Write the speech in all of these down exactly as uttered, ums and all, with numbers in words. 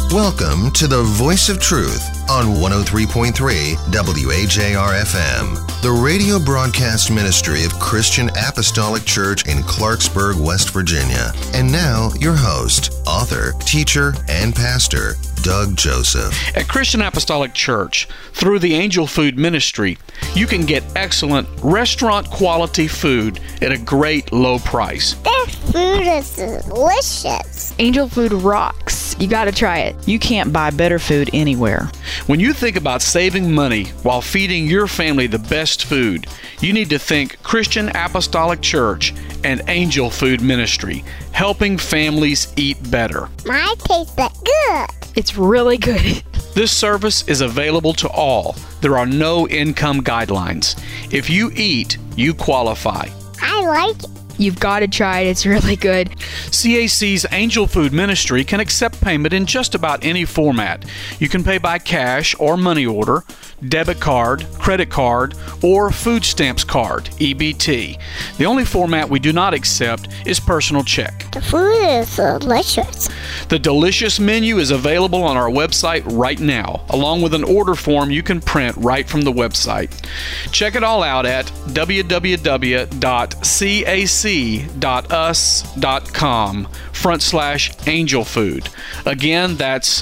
Welcome to the Voice of Truth on one oh three point three W A J R F M, the radio broadcast ministry of Christian Apostolic Church in Clarksburg, West Virginia. And now, your host, author, teacher, and pastor, Doug Joseph. At Christian Apostolic Church, through the Angel Food Ministry, you can get excellent restaurant-quality food at a great low price. Their food is delicious. Angel Food rocks. You gotta try it. You can't buy better food anywhere. When you think about saving money while feeding your family the best food, you need to think Christian Apostolic Church and Angel Food Ministry, helping families eat better. Mine tastes good. It's really good. This service is available to all. There are no income guidelines. If you eat, you qualify. I like it. You've got to try it. It's really good. C A C's Angel Food Ministry can accept payment in just about any format. You can pay by cash or money order, debit card, credit card, or food stamps card, E B T. The only format we do not accept is personal check. The food is delicious. The delicious menu is available on our website right now, along with an order form you can print right from the website. Check it all out at w w w dot cac dot us dot com front slash angel food. Again, that's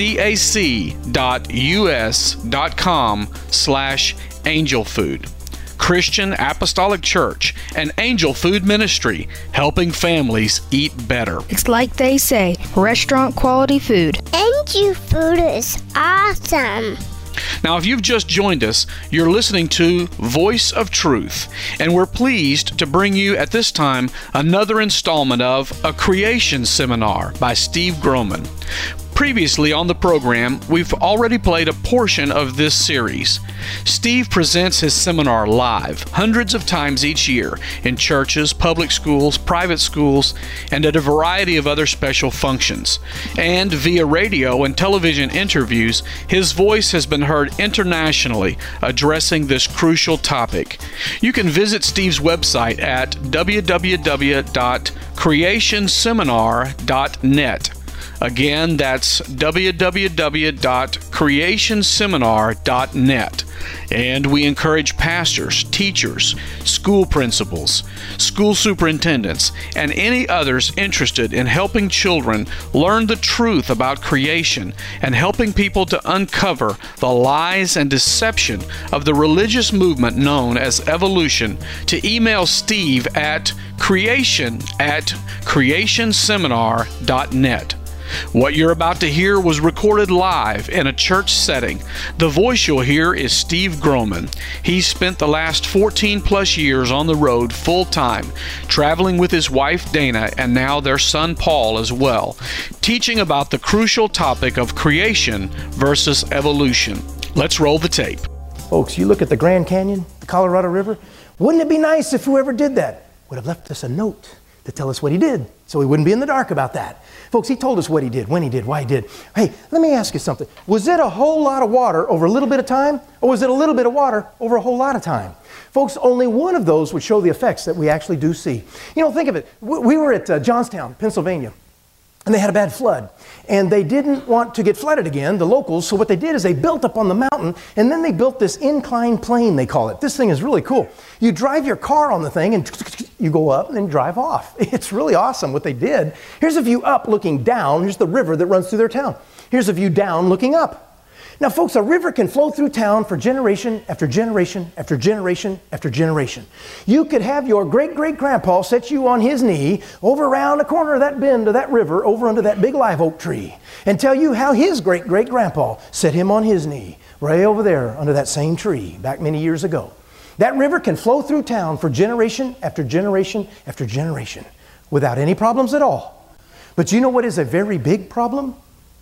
cac dot us dot com slash angel food. Christian Apostolic Church and Angel Food Ministry, helping families eat better. It's like they say, restaurant quality food. Angel food is awesome. Now, if you've just joined us, you're listening to Voice of Truth, and we're pleased to bring you at this time another installment of A Creation Seminar by Steve Groman. Previously on the program, we've already played a portion of this series. Steve presents his seminar live, hundreds of times each year, in churches, public schools, private schools, and at a variety of other special functions. And via radio and television interviews, his voice has been heard internationally addressing this crucial topic. You can visit Steve's website at w w w dot creation seminar dot net. Again, that's w w w dot creation seminar dot net. And we encourage pastors, teachers, school principals, school superintendents, and any others interested in helping children learn the truth about creation and helping people to uncover the lies and deception of the religious movement known as evolution to email Steve at creation at creation seminar dot net. What you're about to hear was recorded live in a church setting. The voice you'll hear is Steve Groman. He's spent the last fourteen plus years on the road full time, traveling with his wife Dana and now their son Paul as well, teaching about the crucial topic of creation versus evolution. Let's roll the tape. Folks, you look at the Grand Canyon, the Colorado River. Wouldn't it be nice if whoever did that would have left us a note to tell us what he did, so we wouldn't be in the dark about that? Folks, he told us what he did, when he did, why he did. Hey, let me ask you something. Was it a whole lot of water over a little bit of time, or was it a little bit of water over a whole lot of time? Folks, only one of those would show the effects that we actually do see. You know, think of it. We were at uh, Johnstown, Pennsylvania, and they had a bad flood. And they didn't want to get flooded again, the locals, so what they did is they built up on the mountain, and then they built this inclined plane, they call it. This thing is really cool. You drive your car on the thing, and you go up and then drive off. It's really awesome what they did. Here's a view up looking down. Here's the river that runs through their town. Here's a view down looking up. Now, folks, a river can flow through town for generation after generation after generation after generation. You could have your great-great-grandpa set you on his knee over around the corner of that bend of that river over under that big live oak tree and tell you how his great-great-grandpa set him on his knee right over there under that same tree back many years ago. That river can flow through town for generation after generation after generation without any problems at all. But you know what is a very big problem?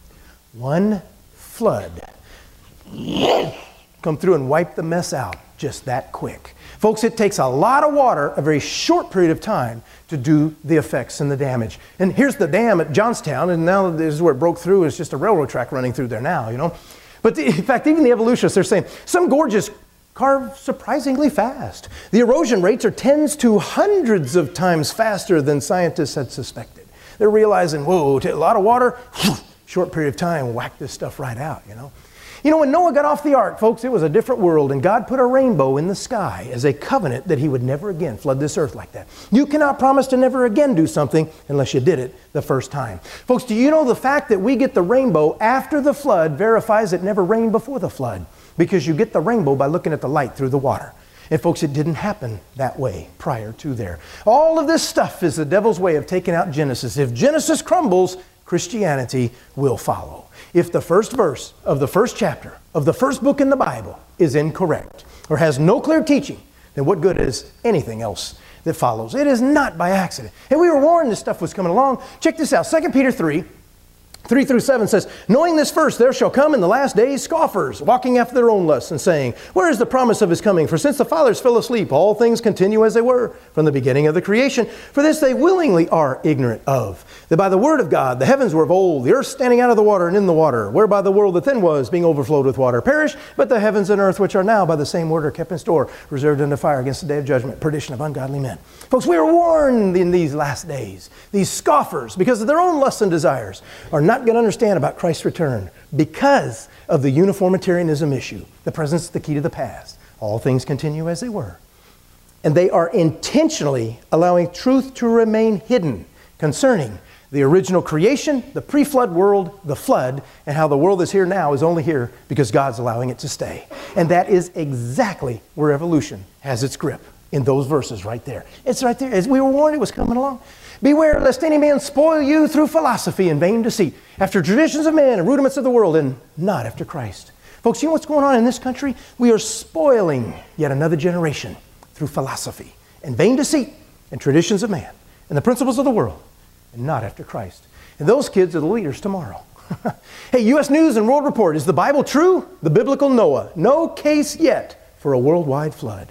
One flood. Come through and wipe the mess out just that quick. Folks, it takes a lot of water, a very short period of time, to do the effects and the damage. And here's the dam at Johnstown, and now this is where it broke through. It's just a railroad track running through there now, you know. But the, in fact, even the evolutionists, they're saying some gorges carve surprisingly fast. The erosion rates are tens to hundreds of times faster than scientists had suspected. They're realizing, whoa, a lot of water, short period of time, whack this stuff right out, you know. You know, when Noah got off the ark, folks, it was a different world, and God put a rainbow in the sky as a covenant that he would never again flood this earth like that. You cannot promise to never again do something unless you did it the first time. Folks, do you know the fact that we get the rainbow after the flood verifies it never rained before the flood? Because you get the rainbow by looking at the light through the water. And folks, it didn't happen that way prior to there. All of this stuff is the devil's way of taking out Genesis. If Genesis crumbles, Christianity will follow. If the first verse of the first chapter of the first book in the Bible is incorrect or has no clear teaching, then what good is anything else that follows? It is not by accident. And we were warned this stuff was coming along. Check this out. Second Peter three. three through seven says, knowing this first, there shall come in the last days scoffers, walking after their own lusts, and saying, where is the promise of his coming? For since the fathers fell asleep, all things continue as they were from the beginning of the creation. For this they willingly are ignorant of, that by the word of God the heavens were of old, the earth standing out of the water and in the water, whereby the world that then was, being overflowed with water, perished, but the heavens and earth which are now by the same word are kept in store, reserved unto fire against the day of judgment, perdition of ungodly men. Folks, we are warned in these last days, these scoffers, because of their own lusts and desires, are not going to understand about Christ's return because of the uniformitarianism issue. The presence is the key to the past. All things continue as they were. And they are intentionally allowing truth to remain hidden concerning the original creation, the pre-flood world, the flood, and how the world that's here now is only here because God's allowing it to stay. And that is exactly where evolution has its grip, in those verses right there. It's right there. As we were warned, it was coming along. Beware lest any man spoil you through philosophy and vain deceit, after traditions of man and rudiments of the world, and not after Christ. Folks, you know what's going on in this country? We are spoiling yet another generation through philosophy and vain deceit and traditions of man and the principles of the world, and not after Christ. And those kids are the leaders tomorrow. Hey, U S News and World Report, is the Bible true? The biblical Noah, no case yet for a worldwide flood.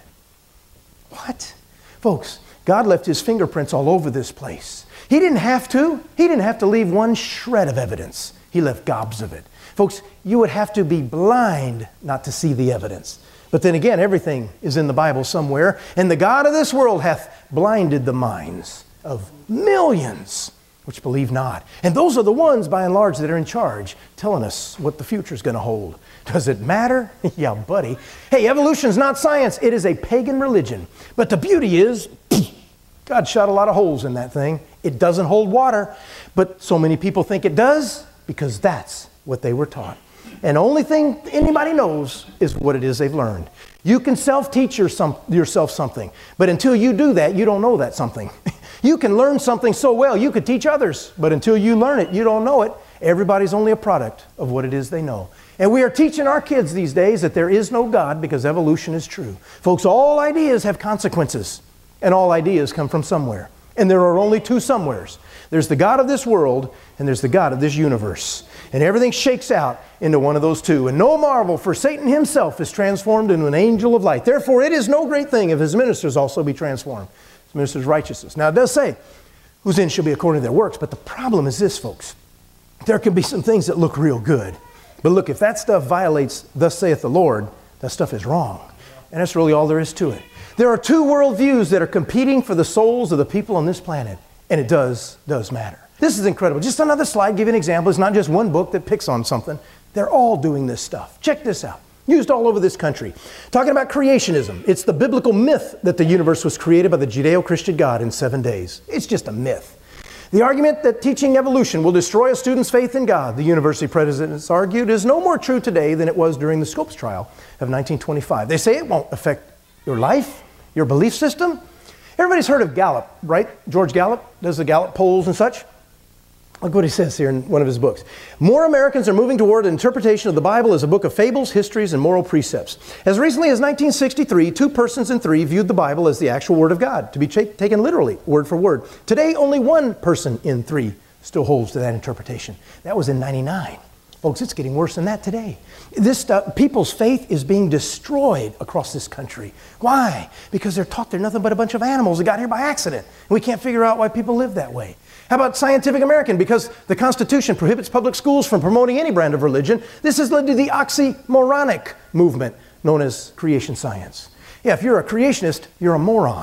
What? Folks, God left his fingerprints all over this place. He didn't have to. He didn't have to leave one shred of evidence. He left gobs of it. Folks, you would have to be blind not to see the evidence. But then again, everything is in the Bible somewhere. And the God of this world hath blinded the minds of millions which believe not. And those are the ones, by and large, that are in charge, telling us what the future is going to hold. Does it matter? Yeah, buddy. Hey, evolution's not science. It is a pagan religion. But the beauty is, God shot a lot of holes in that thing. It doesn't hold water. But so many people think it does because that's what they were taught. And the only thing anybody knows is what it is they've learned. You can self-teach your some, yourself something. But until you do that, you don't know that something. You can learn something so well, you could teach others. But until you learn it, you don't know it. Everybody's only a product of what it is they know. And we are teaching our kids these days that there is no God because evolution is true. Folks, all ideas have consequences. And all ideas come from somewhere. And there are only two somewheres. There's the God of this world, and there's the God of this universe. And everything shakes out into one of those two. And no marvel, for Satan himself is transformed into an angel of light. Therefore, it is no great thing if his ministers also be transformed. His ministers' righteousness. Now, it does say, whose end shall be according to their works. But the problem is this, folks. There can be some things that look real good. But look, if that stuff violates, thus saith the Lord, that stuff is wrong. And that's really all there is to it. There are two worldviews that are competing for the souls of the people on this planet. And it does, does matter. This is incredible. Just another slide, give you an example. It's not just one book that picks on something. They're all doing this stuff. Check this out. Used all over this country. Talking about creationism. It's the biblical myth that the universe was created by the Judeo-Christian God in seven days. It's just a myth. The argument that teaching evolution will destroy a student's faith in God, the university presidents argued, is no more true today than it was during the Scopes trial of nineteen twenty-five. They say it won't affect your life, your belief system. Everybody's heard of Gallup, right? George Gallup does the Gallup polls and such. Look what he says here in one of his books. More Americans are moving toward an interpretation of the Bible as a book of fables, histories, and moral precepts. As recently as nineteen sixty-three, two persons in three viewed the Bible as the actual Word of God, to be ch- taken literally, word for word. Today, only one person in three still holds to that interpretation. That was in ninety-nine. Folks, it's getting worse than that today. This stuff, people's faith is being destroyed across this country. Why? Because they're taught they're nothing but a bunch of animals that got here by accident. And we can't figure out why people live that way. How about Scientific American? Because the Constitution prohibits public schools from promoting any brand of religion. This has led to the oxymoronic movement known as creation science. Yeah, if you're a creationist, you're a moron.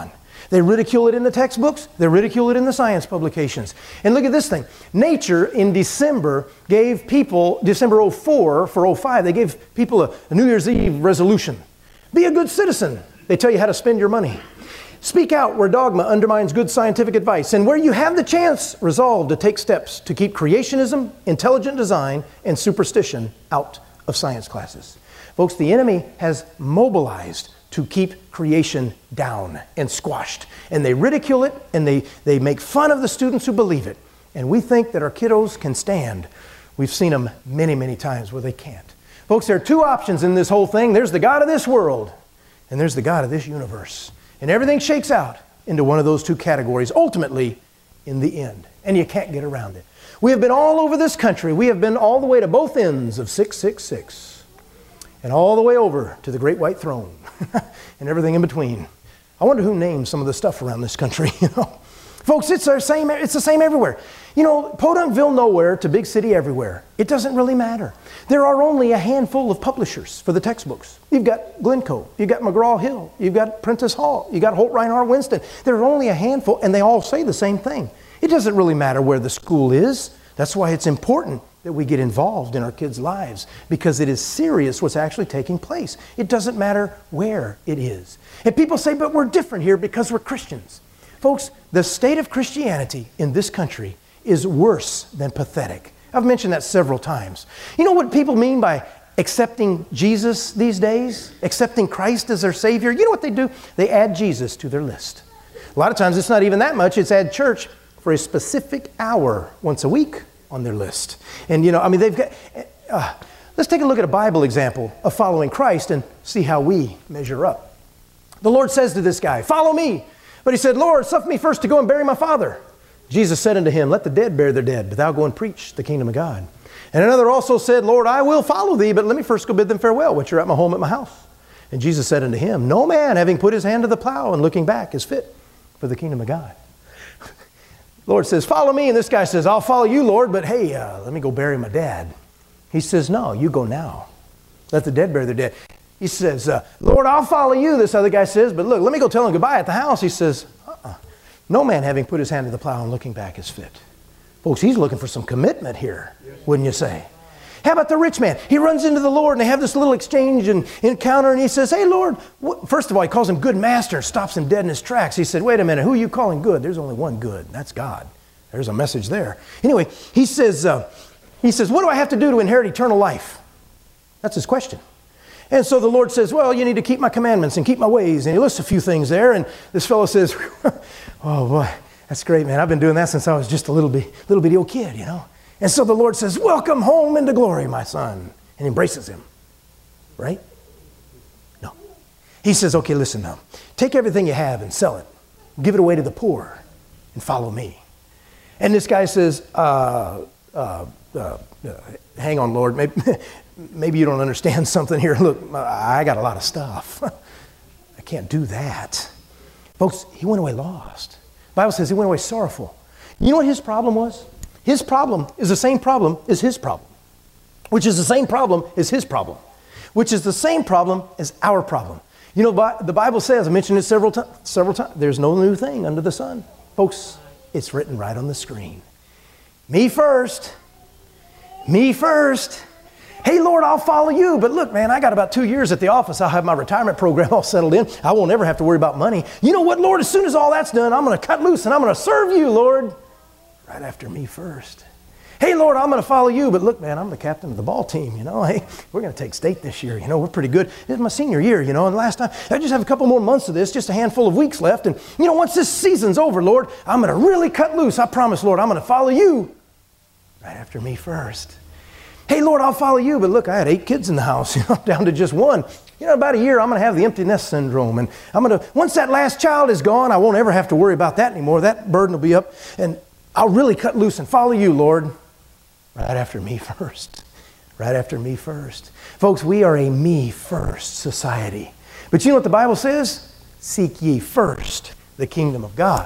They ridicule it in the textbooks. They ridicule it in the science publications. And look at this thing. Nature in December gave people, December oh four for oh five, they gave people a, a New Year's Eve resolution. Be a good citizen. They tell you how to spend your money. Speak out where dogma undermines good scientific advice. And where you have the chance, resolve to take steps to keep creationism, intelligent design, and superstition out of science classes. Folks, the enemy has mobilized to keep creation down and squashed. And they ridicule it, and they, they make fun of the students who believe it. And we think that our kiddos can stand. We've seen them many, many times where they can't. Folks, there are two options in this whole thing. There's the God of this world, and there's the God of this universe. And everything shakes out into one of those two categories, ultimately, in the end. And you can't get around it. We have been all over this country. We have been all the way to both ends of six six six. And all the way over to the Great White Throne. And everything in between. I wonder who named some of the stuff around this country, you know. Folks, it's the same, it's the same everywhere. You know, Podunkville nowhere to big city everywhere. It doesn't really matter. There are only a handful of publishers for the textbooks. You've got Glencoe, you've got McGraw-Hill, you've got Prentice Hall, you've got Holt Reinhardt Winston. There are only a handful, and they all say the same thing. It doesn't really matter where the school is. That's why it's important that we get involved in our kids' lives, because it is serious what's actually taking place. It doesn't matter where it is. And people say, but we're different here because we're Christians. Folks, the state of Christianity in this country is worse than pathetic. I've mentioned that several times. You know what people mean by accepting Jesus these days? Accepting Christ as their Savior? You know what they do? They add Jesus to their list. A lot of times it's not even that much. It's add church for a specific hour once a week on their list. And you know, I mean, they've got, uh, let's take a look at a Bible example of following Christ and see how we measure up. The Lord says to this guy, follow me. But he said, Lord, suffer me first to go and bury my father. Jesus said unto him, let the dead bury their dead, but thou go and preach the kingdom of God. And another also said, Lord, I will follow thee, but let me first go bid them farewell, which are at my home at my house. And Jesus said unto him, no man, having put his hand to the plow and looking back, is fit for the kingdom of God. Lord says, follow me. And this guy says, I'll follow you, Lord, but hey, uh, let me go bury my dad. He says, no, you go now. Let the dead bury their dead. He says, uh, Lord, I'll follow you. This other guy says, but look, let me go tell him goodbye at the house. He says, uh-uh. No man having put his hand to the plow and looking back is fit. Folks, he's looking for some commitment here, wouldn't you say? How about the rich man? He runs into the Lord and they have this little exchange and encounter, and he says, hey, Lord, what? First of all, he calls him good master and stops him dead in his tracks. He said, wait a minute, who are you calling good? There's only one good, and that's God. There's a message there. Anyway, he says, uh, he says, what do I have to do to inherit eternal life? That's his question. And so the Lord says, well, you need to keep my commandments and keep my ways. And he lists a few things there, and this fellow says, oh boy, that's great, man. I've been doing that since I was just a little, bit, little bitty old kid, you know. And so the Lord says, welcome home into glory, my son, and embraces him. Right? No. He says, okay, listen now. Take everything you have and sell it. Give it away to the poor and follow me. And this guy says, uh, uh, uh, uh, hang on, Lord. Maybe, maybe you don't understand something here. Look, I got a lot of stuff. I can't do that. Folks, he went away lost. The Bible says he went away sorrowful. You know what his problem was? His problem is the same problem as his problem, which is the same problem as his problem, which is the same problem as our problem. You know, the Bible says, I mentioned it several times, several times, there's no new thing under the sun. Folks, it's written right on the screen. Me first. Me first. Hey, Lord, I'll follow you. But look, man, I got about two years at the office. I'll have my retirement program all settled in. I won't ever have to worry about money. You know what, Lord? As soon as all that's done, I'm going to cut loose and I'm going to serve you, Lord. Right after me first. Hey, Lord, I'm going to follow you. But look, man, I'm the captain of the ball team, you know. Hey, we're going to take state this year. You know, we're pretty good. This is my senior year, you know. And last time, I just have a couple more months of this, just a handful of weeks left. And, you know, once this season's over, Lord, I'm going to really cut loose. I promise, Lord, I'm going to follow you. Right after me first. Hey, Lord, I'll follow you. But look, I had eight kids in the house, you know, down to just one. You know, about a year, I'm going to have the empty nest syndrome. And I'm going to, once that last child is gone, I won't ever have to worry about that anymore. That burden will be up. And I'll really cut loose and follow you, Lord. Right after me first. Right after me first. Folks, we are a me first society. But you know what the Bible says? Seek ye first the kingdom of God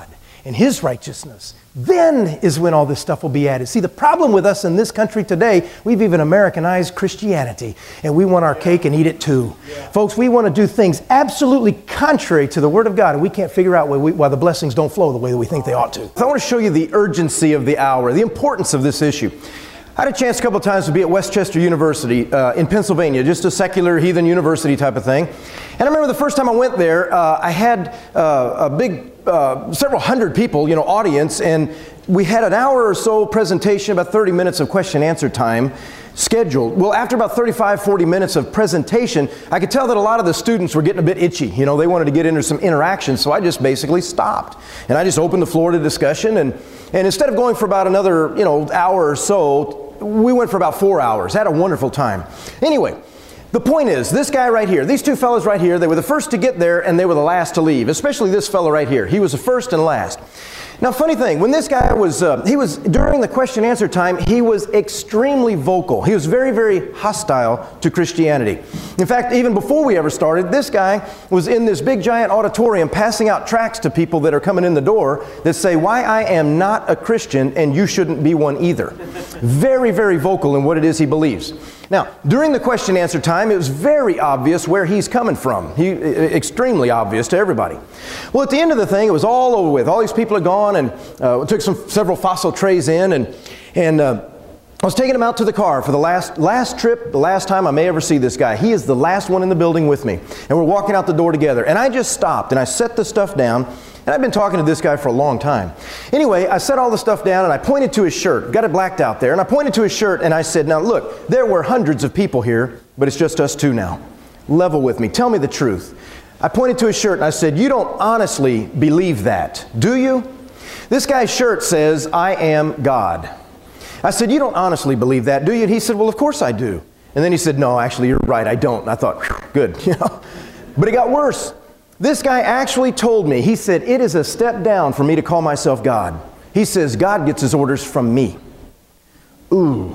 and His righteousness. Then is when all this stuff will be added. See, the problem with us in this country today, we've even Americanized Christianity, and we want our cake and eat it too. Yeah. Folks, we want to do things absolutely contrary to the Word of God, and we can't figure out why, we, why the blessings don't flow the way that we think they ought to. So I want to show you the urgency of the hour, the importance of this issue. I had a chance a couple of times to be at West Chester University uh, in Pennsylvania, just a secular heathen university type of thing. And I remember the first time I went there, uh, I had uh, a big, uh, several hundred people, you know, audience, and we had an hour or so presentation, about thirty minutes of question and answer time scheduled. Well, after about thirty-five, forty minutes of presentation, I could tell that a lot of the students were getting a bit itchy. You know, they wanted to get into some interaction, so I just basically stopped. And I just opened the floor to discussion, and, and instead of going for about another, you know, hour or so, we went for about four hours. Had a wonderful time. Anyway, the point is, this guy right here, these two fellows right here, they were the first to get there and they were the last to leave, especially this fellow right here. He was the first and last. Now, funny thing, when this guy was, uh, he was, during the question and answer time, he was extremely vocal. He was very, very hostile to Christianity. In fact, even before we ever started, this guy was in this big giant auditorium passing out tracts to people that are coming in the door that say, why I am not a Christian and you shouldn't be one either. Very, very vocal in what it is he believes. Now, during the question and answer time, it was very obvious where he's coming from. He, extremely obvious to everybody. Well, at the end of the thing, it was all over with. All these people are gone, and uh, took some several fossil trays in, and and uh, I was taking him out to the car for the last last trip, the last time I may ever see this guy. He is the last one in the building with me, and we're walking out the door together. And I just stopped and I set the stuff down. And I've been talking to this guy for a long time. Anyway, I set all the stuff down and I pointed to his shirt. Got it blacked out there. And I pointed to his shirt and I said, now look, there were hundreds of people here, but it's just us two now. Level with me. Tell me the truth. I pointed to his shirt and I said, you don't honestly believe that, do you? This guy's shirt says, I am God. I said, you don't honestly believe that, do you? And he said, well, of course I do. And then he said, no, actually, you're right, I don't. And I thought, good, you know. But it got worse. This guy actually told me, he said, it is a step down for me to call myself God. He says, God gets his orders from me. Ooh.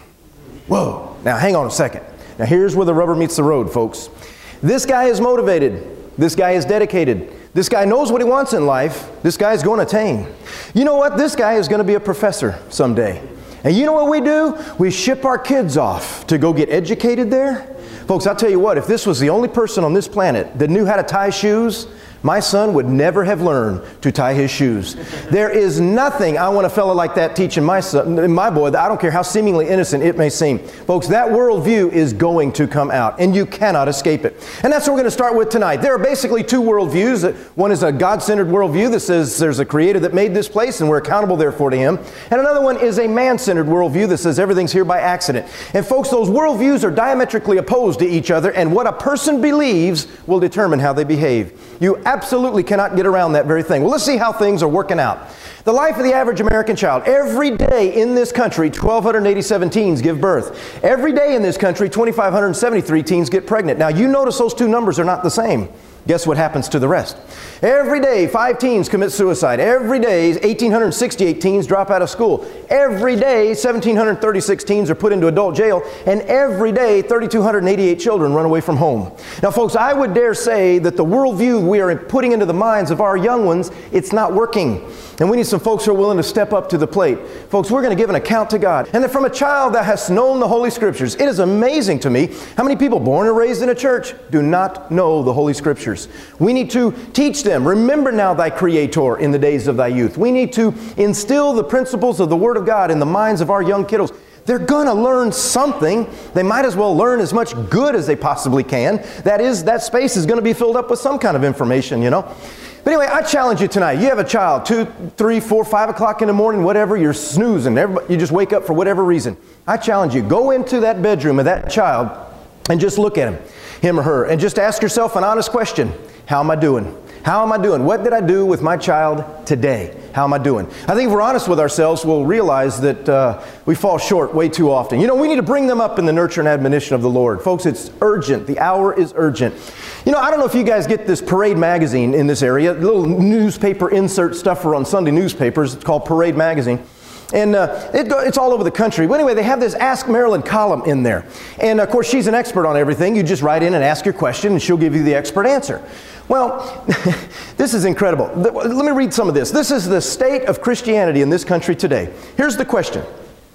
Whoa. Now, hang on a second. Now, here's where the rubber meets the road, folks. This guy is motivated. This guy is dedicated. This guy knows what he wants in life. This guy is going to attain. You know what? This guy is going to be a professor someday. And you know what we do? We ship our kids off to go get educated there. Folks, I'll tell you what, if this was the only person on this planet that knew how to tie shoes, my son would never have learned to tie his shoes. There is nothing I want a fellow like that teaching my son, my boy, I don't care how seemingly innocent it may seem. Folks, that worldview is going to come out, and you cannot escape it. And that's what we're going to start with tonight. There are basically two worldviews. One is a God-centered worldview that says there's a creator that made this place and we're accountable therefore to him. And another one is a man-centered worldview that says everything's here by accident. And folks, those worldviews are diametrically opposed to each other, and what a person believes will determine how they behave. You absolutely cannot get around that very thing. Well, let's see how things are working out. The life of the average American child. Every day in this country, one thousand two hundred eighty-seven teens give birth. Every day in this country, two thousand five hundred seventy-three teens get pregnant. Now, you notice those two numbers are not the same. Guess what happens to the rest? Every day, five teens commit suicide. Every day, one thousand eight hundred sixty-eight teens drop out of school. Every day, one thousand seven hundred thirty-six teens are put into adult jail. And every day, three thousand two hundred eighty-eight children run away from home. Now, folks, I would dare say that the worldview we are putting into the minds of our young ones, it's not working. And we need some folks who are willing to step up to the plate. Folks, we're going to give an account to God. And that from a child that has known the Holy Scriptures, it is amazing to me how many people born and raised in a church do not know the Holy Scriptures. We need to teach them, remember now thy Creator in the days of thy youth. We need to instill the principles of the Word of God in the minds of our young kiddos. They're going to learn something. They might as well learn as much good as they possibly can. That is, that space is going to be filled up with some kind of information, you know. But anyway, I challenge you tonight. You have a child, two, three, four, five o'clock in the morning, whatever, you're snoozing. You just wake up for whatever reason. I challenge you, go into that bedroom of that child and just look at him, him or her, and just ask yourself an honest question. How am I doing? How am I doing? What did I do with my child today? How am I doing? I think if we're honest with ourselves, we'll realize that uh, we fall short way too often. You know, we need to bring them up in the nurture and admonition of the Lord. Folks, it's urgent. The hour is urgent. You know, I don't know if you guys get this Parade magazine in this area, little newspaper insert stuff for on Sunday newspapers. It's called Parade magazine. And uh, it, it's all over the country. But anyway, they have this Ask Marilyn column in there. And of course, she's an expert on everything. You just write in and ask your question, and she'll give you the expert answer. Well, this is incredible. Let me read some of this. This is the state of Christianity in this country today. Here's the question.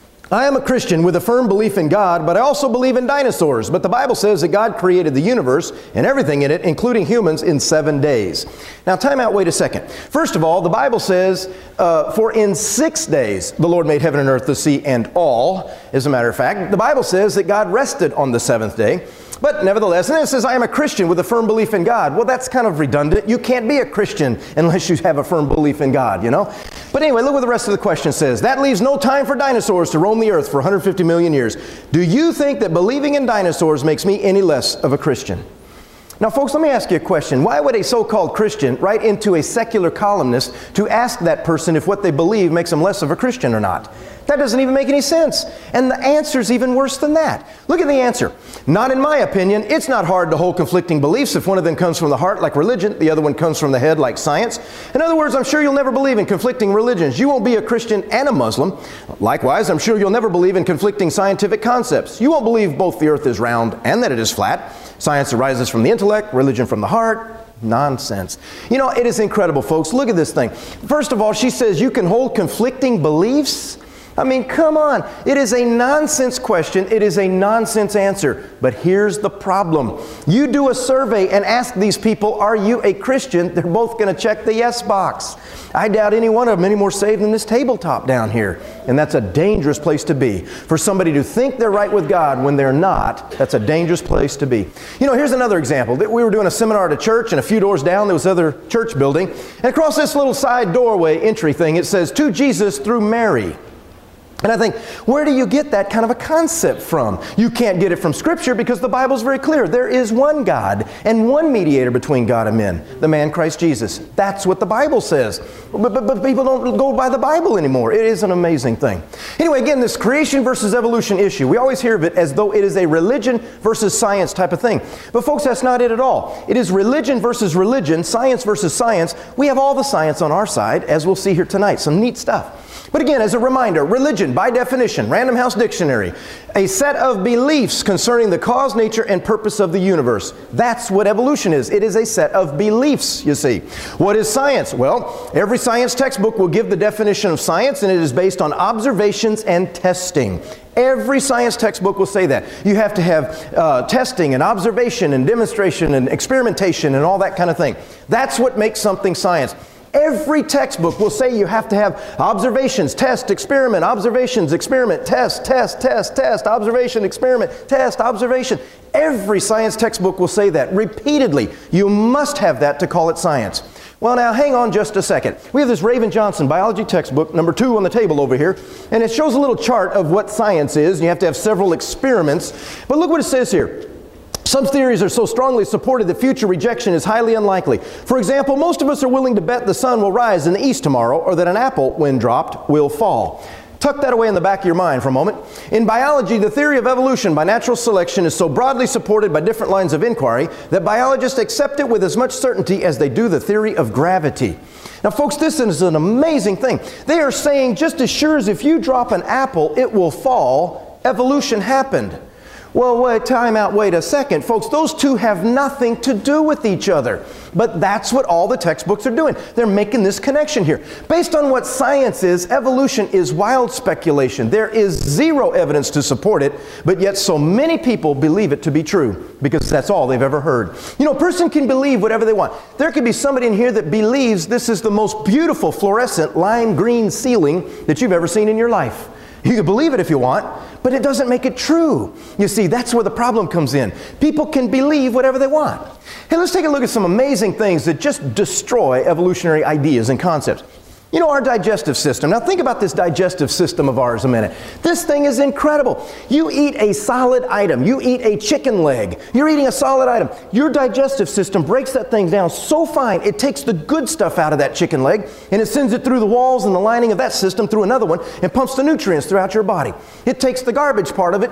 I am a Christian with a firm belief in God, but I also believe in dinosaurs. But the Bible says that God created the universe and everything in it, including humans, in seven days. Now, time out, wait a second. First of all, the Bible says, uh, for in six days the Lord made heaven and earth, the sea, and all. As a matter of fact, the Bible says that God rested on the seventh day. But nevertheless, and then it says, I am a Christian with a firm belief in God. Well, that's kind of redundant. You can't be a Christian unless you have a firm belief in God, you know? But anyway, look what the rest of the question says. That leaves no time for dinosaurs to roam the earth for one hundred fifty million years. Do you think that believing in dinosaurs makes me any less of a Christian? Now, folks, let me ask you a question. Why would a so-called Christian write into a secular columnist to ask that person if what they believe makes them less of a Christian or not? That doesn't even make any sense. And the answer's even worse than that. Look at the answer. Not in my opinion. It's not hard to hold conflicting beliefs if one of them comes from the heart like religion, the other one comes from the head like science. In other words, I'm sure you'll never believe in conflicting religions. You won't be a Christian and a Muslim. Likewise, I'm sure you'll never believe in conflicting scientific concepts. You won't believe both the earth is round and that it is flat. Science arises from the intellect, religion from the heart. Nonsense. You know, it is incredible, folks. Look at this thing. First of all, she says you can hold conflicting beliefs. I mean, come on. It is a nonsense question. It is a nonsense answer. But here's the problem. You do a survey and ask these people, are you a Christian? They're both going to check the yes box. I doubt any one of them any more saved than this tabletop down here. And that's a dangerous place to be. For somebody to think they're right with God when they're not, that's a dangerous place to be. You know, here's another example. We were doing a seminar at a church, and a few doors down there was another church building. And across this little side doorway entry thing, it says, to Jesus through Mary. And I think, where do you get that kind of a concept from? You can't get it from Scripture because the Bible's very clear. There is one God and one mediator between God and men, the man Christ Jesus. That's what the Bible says. But, but, but people don't go by the Bible anymore. It is an amazing thing. Anyway, again, this creation versus evolution issue, we always hear of it as though it is a religion versus science type of thing. But folks, that's not it at all. It is religion versus religion, science versus science. We have all the science on our side, as we'll see here tonight. Some neat stuff. But again, as a reminder, religion, by definition, Random House Dictionary, a set of beliefs concerning the cause, nature, and purpose of the universe. That's what evolution is. It is a set of beliefs, you see. What is science? Well, every science textbook will give the definition of science, and it is based on observations and testing. Every science textbook will say that. You have to have uh, testing and observation and demonstration and experimentation and all that kind of thing. That's what makes something science. Every textbook will say you have to have observations, test, experiment, observations, experiment, test, test, test, test, observation, experiment, test, observation. Every science textbook will say that repeatedly. You must have that to call it science. Well, now, hang on just a second. We have this Raven Johnson biology textbook, number two on the table over here, and it shows a little chart of what science is, and you have to have several experiments. But look what it says here. Some theories are so strongly supported that future rejection is highly unlikely. For example, most of us are willing to bet the sun will rise in the east tomorrow, or that an apple, when dropped, will fall. Tuck that away in the back of your mind for a moment. In biology, the theory of evolution by natural selection is so broadly supported by different lines of inquiry that biologists accept it with as much certainty as they do the theory of gravity. Now, folks, this is an amazing thing. They are saying just as sure as if you drop an apple, it will fall, evolution happened. Well, wait, time out, wait a second. Folks, those two have nothing to do with each other. But that's what all the textbooks are doing. They're making this connection here. Based on what science is, evolution is wild speculation. There is zero evidence to support it, but yet so many people believe it to be true because that's all they've ever heard. You know, a person can believe whatever they want. There could be somebody in here that believes this is the most beautiful fluorescent lime green ceiling that you've ever seen in your life. You can believe it if you want, but it doesn't make it true. You see, that's where the problem comes in. People can believe whatever they want. Hey, let's take a look at some amazing things that just destroy evolutionary ideas and concepts. You know, our digestive system. Now think about this digestive system of ours a minute. This thing is incredible. You eat a solid item. You eat a chicken leg. You're eating a solid item. Your digestive system breaks that thing down so fine, it takes the good stuff out of that chicken leg and it sends it through the walls and the lining of that system through another one and pumps the nutrients throughout your body. It takes the garbage part of it and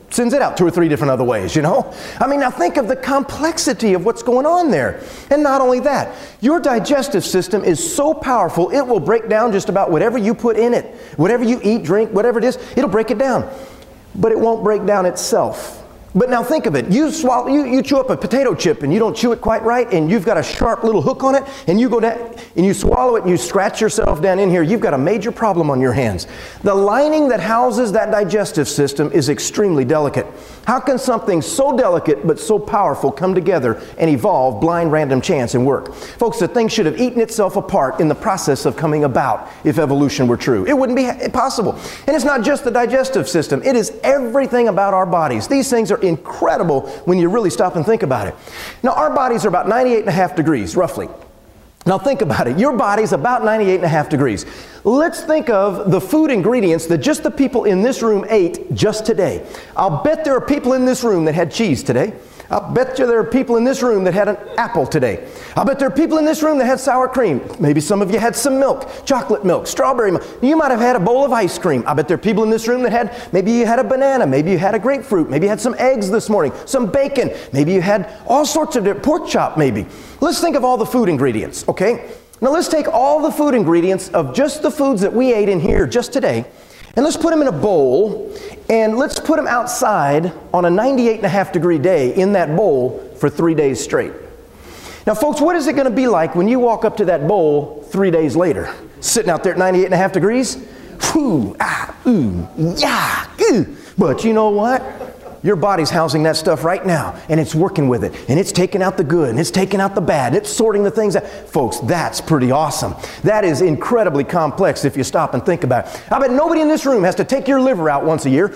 sends it out two or three different other ways, you know? I mean, now think of the complexity of what's going on there. And not only that, your digestive system is so powerful, it will break down just about whatever you put in it. Whatever you eat, drink, whatever it is, it'll break it down. But it won't break down itself. But now think of it. You swallow, you, you chew up a potato chip and you don't chew it quite right, and you've got a sharp little hook on it, and you go down and you swallow it and you scratch yourself down in here. You've got a major problem on your hands. The lining that houses that digestive system is extremely delicate. How can something so delicate but so powerful come together and evolve blind random chance and work? Folks, the thing should have eaten itself apart in the process of coming about if evolution were true. It wouldn't be possible. And it's not just the digestive system. It is everything about our bodies. These things are incredible when you really stop and think about it. Now, our bodies are about ninety-eight and a half degrees, roughly. Now think about it. Your body's about ninety-eight and a half degrees. Let's think of the food ingredients that just the people in this room ate just today. I'll bet there are people in this room that had cheese today. I'll bet you there are people in this room that had an apple today. I'll bet there are people in this room that had sour cream. Maybe some of you had some milk, chocolate milk, strawberry milk. You might have had a bowl of ice cream. I bet there are people in this room that had, maybe you had a banana, maybe you had a grapefruit, maybe you had some eggs this morning, some bacon, maybe you had all sorts of different, pork chop maybe. Let's think of all the food ingredients, okay? Now let's take all the food ingredients of just the foods that we ate in here just today, and let's put them in a bowl, and let's put them outside on a ninety-eight and a half degree day in that bowl for three days straight. Now folks, what is it going to be like when you walk up to that bowl three days later? Sitting out there at ninety-eight and a half degrees? Whoo, ah, ooh, yeah, ooh. But you know what? Your body's housing that stuff right now, and it's working with it, and it's taking out the good, and it's taking out the bad, and it's sorting the things out. Folks, that's pretty awesome. That is incredibly complex if you stop and think about it. I bet nobody in this room has to take your liver out once a year,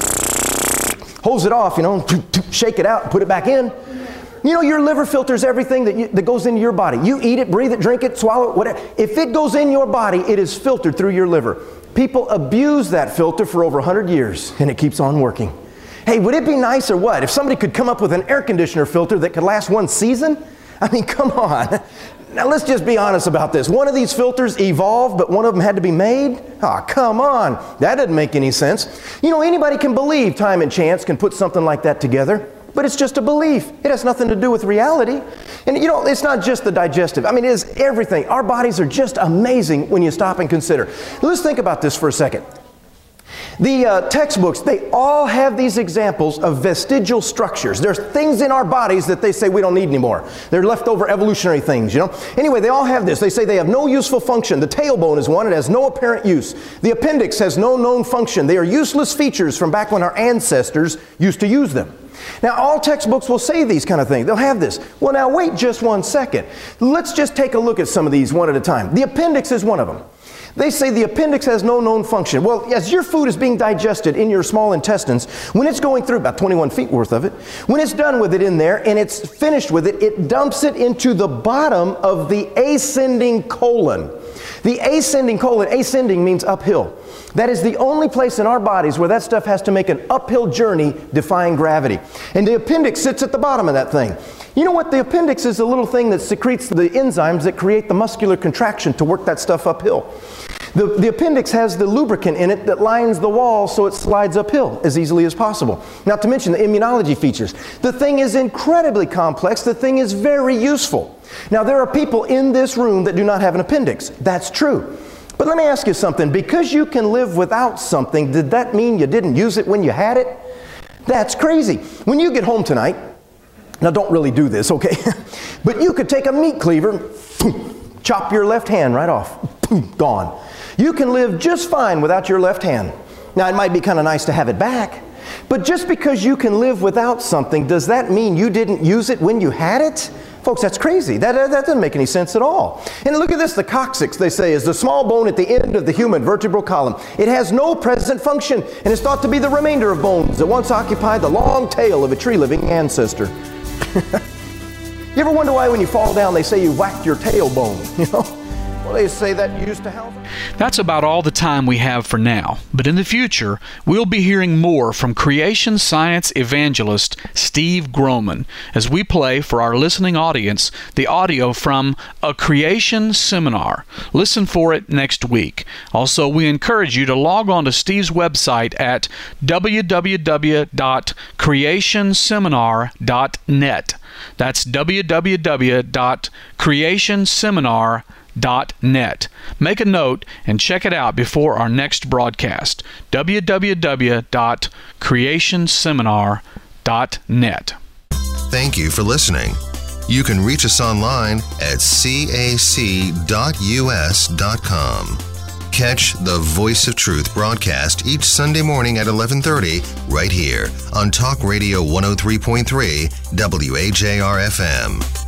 hose it off, you know, shake it out, and put it back in. You know, your liver filters everything that, you, that goes into your body. You eat it, breathe it, drink it, swallow it, whatever. If it goes in your body, it is filtered through your liver. People abuse that filter for over one hundred years, and it keeps on working. Hey, would it be nice or what if somebody could come up with an air conditioner filter that could last one season? I mean, come on. Now let's just be honest about this. One of these filters evolved, but one of them had to be made? Oh, come on. That doesn't make any sense. You know, anybody can believe time and chance can put something like that together, but it's just a belief. It has nothing to do with reality. And you know, it's not just the digestive. I mean, it is everything. Our bodies are just amazing when you stop and consider. Let's think about this for a second. The uh, textbooks, they all have these examples of vestigial structures. There's things in our bodies that they say we don't need anymore. They're leftover evolutionary things, you know. Anyway, they all have this. They say they have no useful function. The tailbone is one. It has no apparent use. The appendix has no known function. They are useless features from back when our ancestors used to use them. Now, all textbooks will say these kind of things. They'll have this. Well, now, wait just one second. Let's just take a look at some of these one at a time. The appendix is one of them. They say the appendix has no known function. Well, as your food is being digested in your small intestines, when it's going through about twenty-one feet worth of it, when it's done with it in there and it's finished with it, it dumps it into the bottom of the ascending colon. The ascending colon, ascending means uphill. That is the only place in our bodies where that stuff has to make an uphill journey defying gravity. And the appendix sits at the bottom of that thing. You know what? The appendix is a little thing that secretes the enzymes that create the muscular contraction to work that stuff uphill. The, the appendix has the lubricant in it that lines the wall so it slides uphill as easily as possible. Not to mention the immunology features. The thing is incredibly complex. The thing is very useful. Now, there are people in this room that do not have an appendix. That's true. But let me ask you something. Because you can live without something, did that mean you didn't use it when you had it? That's crazy. When you get home tonight, now don't really do this, okay? But you could take a meat cleaver, boom, chop your left hand right off, boom, gone. You can live just fine without your left hand. Now, it might be kind of nice to have it back, but just because you can live without something, does that mean you didn't use it when you had it? Folks, that's crazy. That, that doesn't make any sense at all. And look at this. The coccyx, they say, is the small bone at the end of the human vertebral column. It has no present function and is thought to be the remainder of bones that once occupied the long tail of a tree-living ancestor. You ever wonder why when you fall down they say you whacked your tailbone, you know? Well, they say that used to help. That's about all the time we have for now, but in the future, we'll be hearing more from creation science evangelist Steve Groman as we play for our listening audience the audio from A Creation Seminar. Listen for it next week. Also, we encourage you to log on to Steve's website at w w w dot creation seminar dot net. That's w w w dot creation seminar dot net. Make a note and check it out before our next broadcast. w w w dot creation seminar dot net. Thank you for listening. You can reach us online at c a c dot u s dot com. Catch the Voice of Truth broadcast each Sunday morning at eleven thirty right here on Talk Radio one oh three point three W A J R F M.